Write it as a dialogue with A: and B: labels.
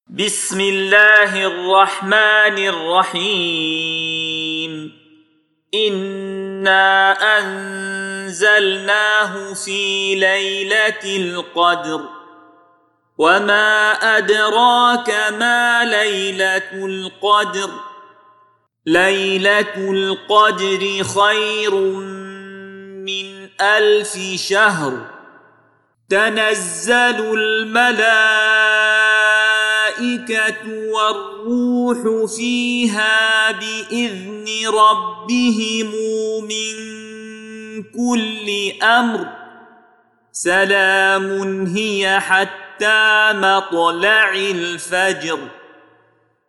A: بسم الله الرحمن الرحيم إنا أنزلناه في ليلة القدر وما أدراك ما ليلة القدر ليلة القدر خير من 1000 شهر تنزل الملائكة والروح فيها بإذن ربهم من كل أمر سلام هي حتى مطلع الفجر.